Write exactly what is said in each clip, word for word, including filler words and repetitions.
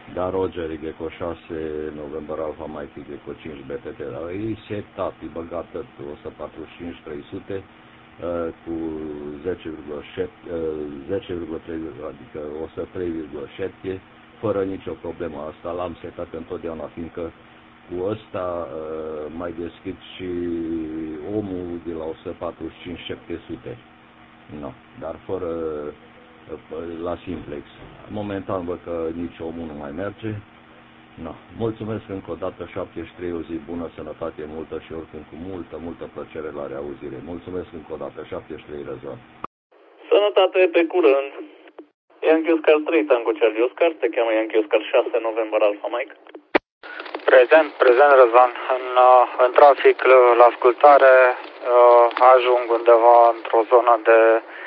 Da, Roger, Y șase, November Alpha Mike, Y cinci, B T T. E setat, e băgată o sută patruzeci și cinci trei sute cu zece virgulă trei, adică o sută trei virgulă șapte, fără nicio problemă. Asta l-am setat întotdeauna, fiindcă cu ăsta mai deschid și omul de la o sută patruzeci și cinci șapte sute. No, dar fără la simplex. Momentan văd că nici omul nu mai merge. No. Mulțumesc încă o dată, șaptezeci și trei, o zi bună, sănătate multă și oricând cu multă, multă plăcere la reauzire. Mulțumesc încă o dată, șaptezeci și trei, Răzvan. Sănătate, pe curând. Yankee Oscar trei, Tango Charlie Oscar, te cheamă Yankee Oscar șase, November Alpha Mike. Prezent, prezent, Răzvan. În, în trafic, la ascultare, ajung undeva într-o zonă de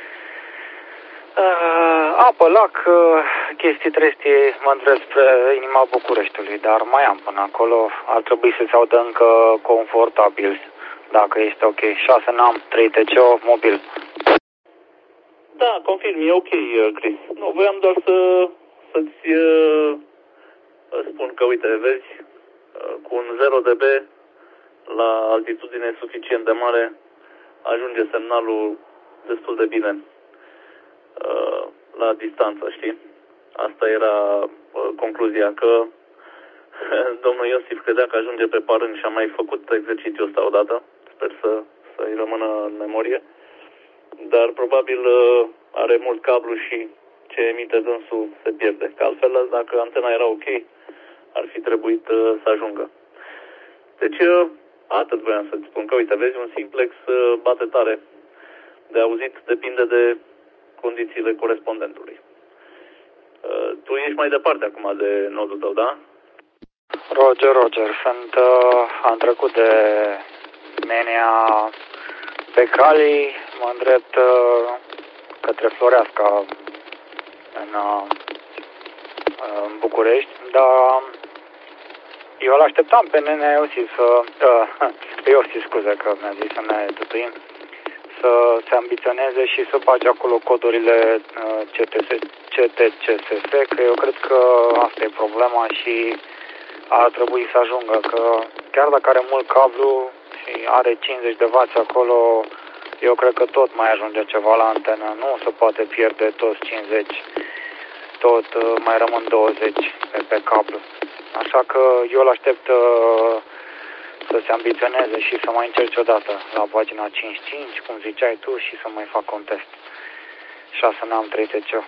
Uh, apă, lac, uh, chestii trestii, mă îndrept spre inima Bucureștiului, dar mai am până acolo, ar trebui să se audă încă confortabil, dacă este ok. șase N A M, trei T C O, mobil. Da, confirm, e ok, Chris. Nu, voiam doar să, să-ți uh, spun că, uite, vezi, uh, cu un zero D B la altitudine suficient de mare, ajunge semnalul destul de bine la distanță, știi? Asta era uh, concluzia, că domnul Iosif credea că ajunge pe Parân și a mai făcut exercițiul ăsta odată. Sper să, să-i rămână în memorie. Dar probabil uh, are mult cablu și ce emite dânsul se pierde. Că altfel, dacă antena era ok, ar fi trebuit uh, să ajungă. Deci, uh, atât voiam să-ți spun, că uite, vezi, un simplex uh, bate tare. De auzit depinde de condițiile corespondentului. Uh, tu ești mai departe acum de nodul tău, da? Roger, Roger, sunt, uh, am trecut de Menia pe Cali, mă îndrept uh, către Floreasca în, uh, în București, dar eu îl așteptam pe nene Iosif să, uh, pe Iosif, scuze că mi-a zis să ne tutuim, să se ambiționeze și să bage acolo codurile C T C S F, că eu cred că asta e problema și ar trebui să ajungă, că chiar dacă are mult cablu și are cincizeci de wați acolo, eu cred că tot mai ajunge ceva la antenă, nu se poate pierde toți cincizeci, tot mai rămân douăzeci pe, pe cablu. Așa că eu îl aștept să se ambiționeze și să mai încerce odată la pagina cincizeci și cinci, cum ziceai tu, și să mai fac contest. șase N A M, trei T C O.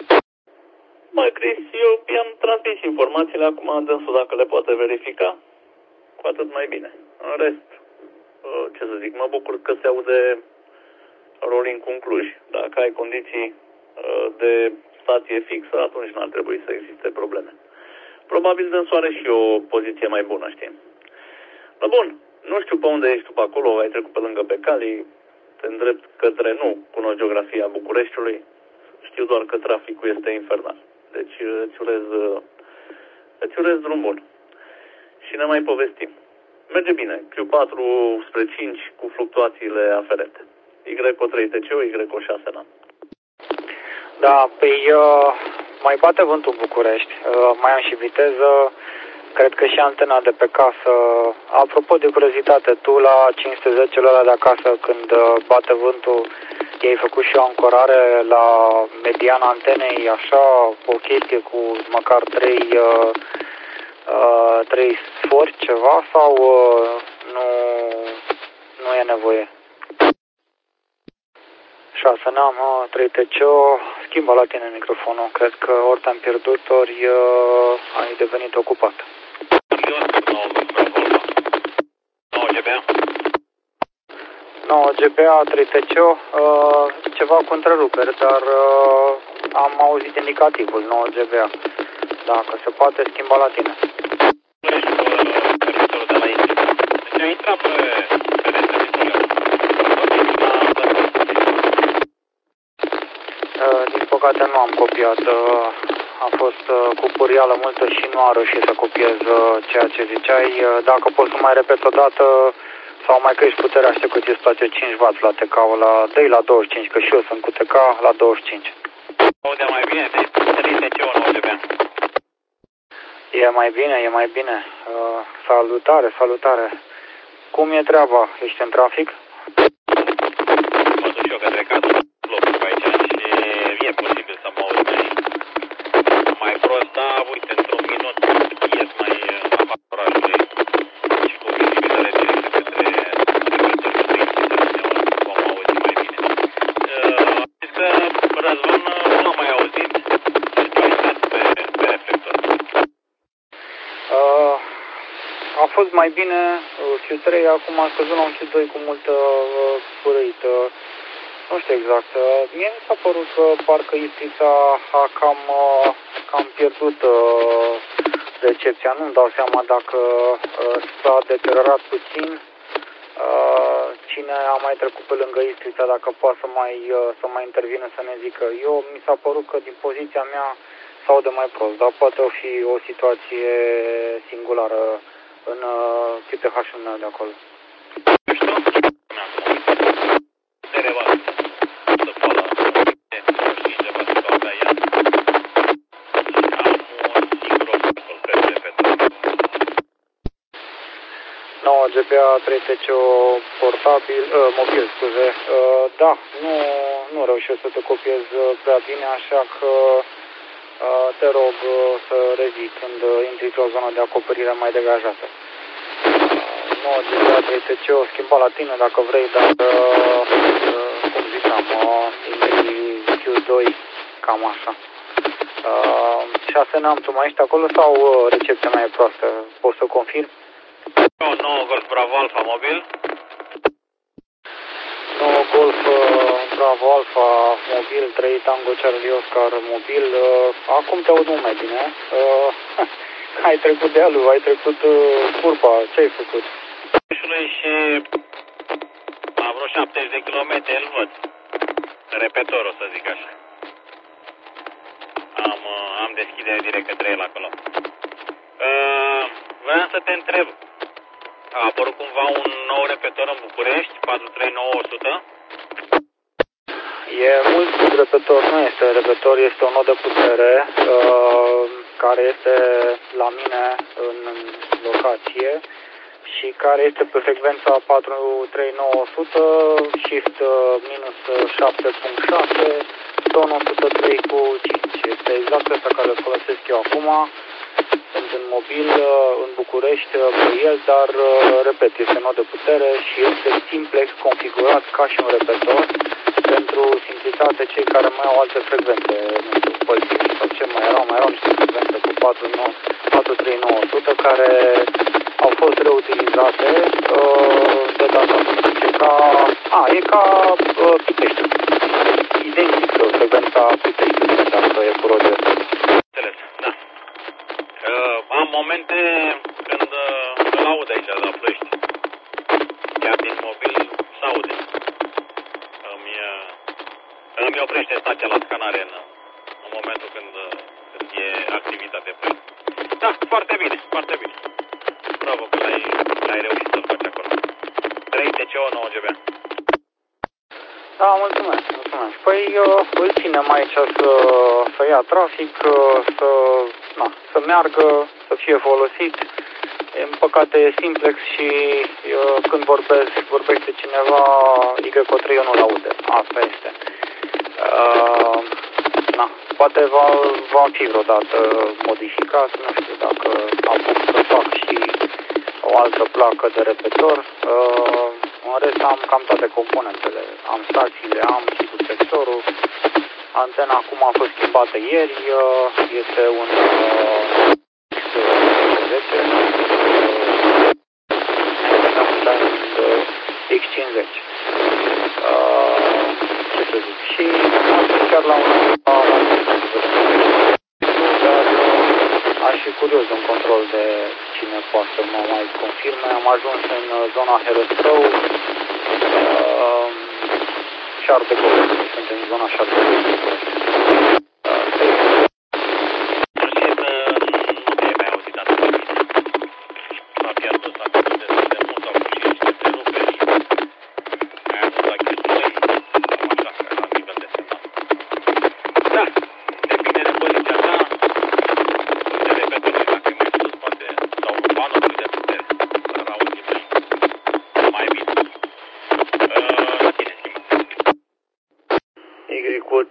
Măi, Chris, eu i-am transmis informațiile, acum dânsul dacă le poate verifica, cu atât mai bine. În rest, ce să zic, mă bucur că se aude rolling cu Cluj. Dacă ai condiții de stație fixă, atunci n-ar trebui să existe probleme. Probabil dânsul are și o poziție mai bună, știi? Dar bun, nu știu pe unde ești tu pe acolo, ai trecut pe lângă pe Cali, te îndrept către, nu cunosc geografia Bucureștiului, știu doar că traficul este infernal. Deci îți urez, îți urez drum bun. Și ne mai povestim. Merge bine, Q patru spre cinci cu fluctuațiile aferente. Y trei T C O, Y șase N A M. Da, păi uh, mai bate vântul în București, uh, mai am și viteză. Cred că și antena de pe casă, apropo de curiozitate, tu la cinci sute zece-ul ăla de acasă, când bate vântul, i-ai făcut și o ancorare la mediana antenei, așa, o chestie cu măcar trei, uh, uh, trei sfori, ceva, sau uh, nu, nu e nevoie? șase N A M, trei T C O, schimbă la tine microfonul, cred că ori te-am pierdut, ori uh, ai devenit ocupat. nouă G B A. nouă G B A, trei T C O, uh, ceva cu întreruperi, dar uh, am auzit indicativul nouă G B A. Dacă se poate, schimba la tine. Uh, din păcate nu am copiat, uh, a fost uh, cu purială multă și nu am reușit să copiez uh, ceea ce ziceai. Uh, dacă poți să mai repet o dată sau mai crești puterea, știu că ți-ți place cinci wați la T K-ul, la dă la douăzeci și cinci, că și eu sunt cu T K la douăzeci și cinci. Aude mai bine, trei T C O, nouă G B A. E mai bine, e mai bine. Uh, salutare, salutare. Cum e treaba? Ești în trafic? Mă duc și eu către casă, locul pe aici și e posibil să mă aud mai, mai prost, dar uite, într-un minut ies mai la fața orașului și cu vizibilizare directă către reflectorul de vom auzi mai bine. Uh, zis că Răzvan nu l-am mai auzit și tu ai stat pe, pe reflector. Uh, a fost mai bine Q trei, acum a scăzut la un Q doi cu multă uh, părâită. Nu știu exact. Uh, mie mi s-a părut că parcă Istrița a cam, uh, cam pierdut uh, recepția. Nu-mi dau seama dacă uh, s-a deteriorat puțin. Uh, cine a mai trecut pe lângă Istrița, dacă poate să mai, uh, să mai intervină să ne zică. Eu mi s-a părut că din poziția mea s-aude mai prost, dar poate o fi o situație singulară în uh, Q T H-ul meu de acolo. nouă G P A trei T C portabil, uh, mobil, scuze. Uh, da, nu, nu reușesc să te copiez prea bine, așa că uh, te rog uh, să revii când uh, intri într-o zonă de acoperire mai degajată. Uh, nouă G P A trei T C o schimba la tine dacă vrei, dar uh, uh, cum ziceam, uh, intri Q doi, cam așa. Uh, șase Neam, tu mai ești acolo sau uh, recepția mai e proastă? Poți să confirm? nouă Golf Bravo Alfa mobil. nouă Golf Bravo Alfa mobil, trei Tango Charlie Oscar mobil. Acum te aud mult mai bine. Ai trecut dealul, ai trecut curba, ce ai făcut? Și la vreo șaptezeci de kilometri îl văd. Repetorul, să zic așa. Am, am deschidere direct către el acolo. Uh, vreau să te întreb. A apărut cumva un nou repetor în București, patru trei nouă o sută? E mult repetor, nu este repetor, este un nod de putere uh, care este la mine în locație și care este pe frecvența patru trei nouă o sută, shift minus șapte punct șase, ton o sută trei cu cinci. Este exact asta care îl folosesc eu acum. Sunt în mobil în București pe el, dar, repet, este nod de putere și este simplex configurat ca și un repetor. Pentru simplitate, cei care mai au alte frecvențe, nu știu, pălții sau ce mai erau, mai erau niște frecvențe cu patru trei nouă o sută care au fost reutilizate de data asta. E ca, a, e ca uh, Pitești. Identic frecvența Pitești, dacă e cu Roger. Înțeles, da. Uh, am momente când uh, îl aud aici la Ploiești. Chiar din mobil s-aude. Îmi, uh, îmi oprește stația la scanare în, în momentul când, uh, când e activitate pe el. Da, foarte bine, foarte bine. Bravo că l-ai, l-ai reușit să-l faci acolo. trei T C O nouă G B. Da, mulțumesc, mulțumesc. Păi uh, îl ținem aici să, să ia trafic, uh, să, na, să meargă, să fie folosit. În păcate e simplex și uh, când vorbesc, vorbește cineva, Y O trei eu nu-l aude. Asta este. Uh, na, poate va, va fi vreodată modificat, nu știu dacă am putut să fac și o altă placă de repetor. Uh, în rest am cam toate componentele. Am stațiile, am și duplexorul. Antena acum a fost schimbată ieri. Uh, este un uh, zece. X cincizeci. Uh, ce să zic? Și am fost chiar la un dar aș fi curios de un control de cine poate să mă mai confirme. Am ajuns în zona Herăstrău, uh, Șarpegău, sunt în zona Șarpegău. Da, depinde de poziția ta, de repetorul, dacă e mai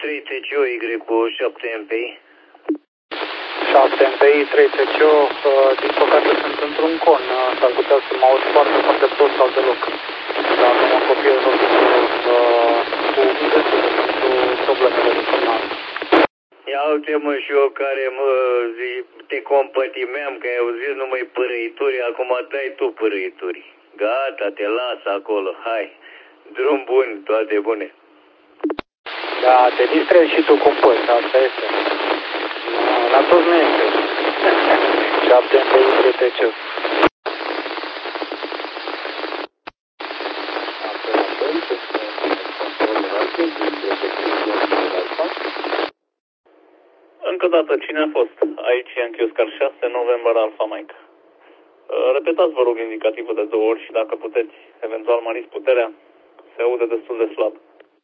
trei T C O Y cu șapte M P I. șapte M P I, trei T C O, din păcate sunt într-un con, s-ar putea să mă aud foarte, foarte prost sau deloc. Dacă mă copiez o cu problemele de semnal. Ia uite mă și eu care mă zi, te compătimeam că ai auzit numai părăituri, acum dai tu părăituri. Gata, te las acolo, hai. Drum bun, toate bune. Da, te distrezi și tu cum poți, asta este. La toți nu este. șapte M P I, trei T C O. Încă o dată, cine a fost? Aici Yankee Oscar șase, November Alpha Mike. Repetați, vă rog, indicativul de două ori și dacă puteți, eventual măriți puterea, se aude destul de slab.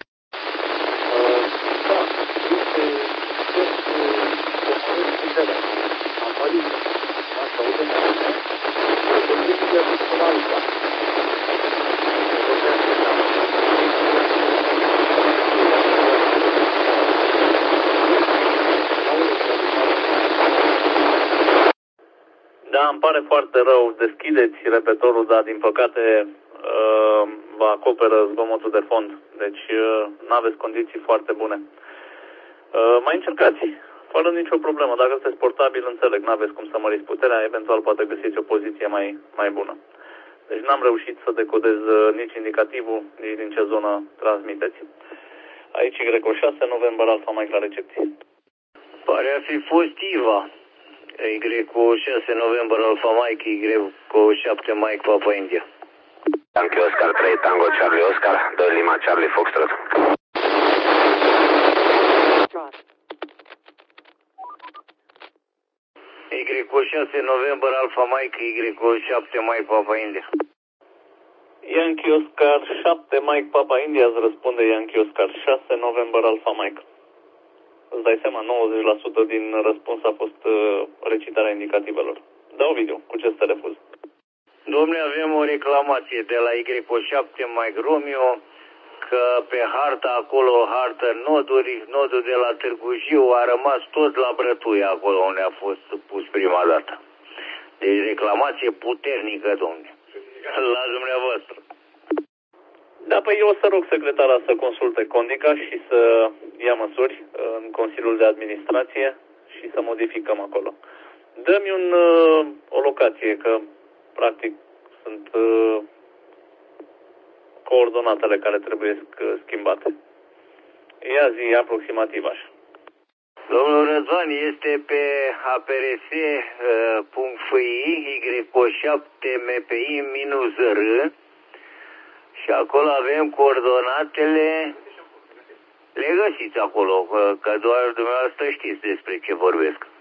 Da, îmi pare foarte rău. Deschideți repetorul, dar din păcate vă acoperă zgomotul de fond. Deci nu aveți condiții foarte bune. Mai încercați, fără nicio problemă. Dacă sunteți portabil, înțeleg, nu aveți cum să măriți puterea, eventual poate găsiți o poziție mai, mai bună. Deci n-am reușit să decodez nici indicativul, nici din ce zonă transmiteți. Aici Y șase, November Alpha Mike la recepție. Pare a fi fost Iva. Y șase, November Alpha Mike, Y șapte Mike, Papa India. Yankee Oscar trei, Tango Charlie Oscar, doi Lima Charlie Foxtrot. Y șase, November Alpha Mike, Y șapte Mike, Papa India. Yankee Oscar șapte, Mike Papa India, îți răspunde Yankee Oscar șase, November Alpha Mike. Îți dai seama, nouăzeci la sută din răspuns a fost uh, recitarea indicativelor. Dau video, cu ce să te refuz? Dom'le, avem o reclamație de la Y șapte Mike Romeo, că pe harta acolo, hartă noduri, nodul de la Târgu Jiu a rămas tot la Brătuia, acolo unde a fost pus prima dată. Deci reclamație puternică, dom'le. La dumneavoastră. Da, păi eu o să rog secretara să consulte Condica și să ia măsuri în Consiliul de Administrație și să modificăm acolo. Dă-mi un, o locație, că practic sunt coordonatele care trebuie schimbate. Ia zi aproximativ așa. Domnul Răzvan este pe A P R S punct F I Y șapte M P I minus R și acolo avem coordonatele. Le găsiți acolo, că doar dumneavoastră știți despre ce vorbesc.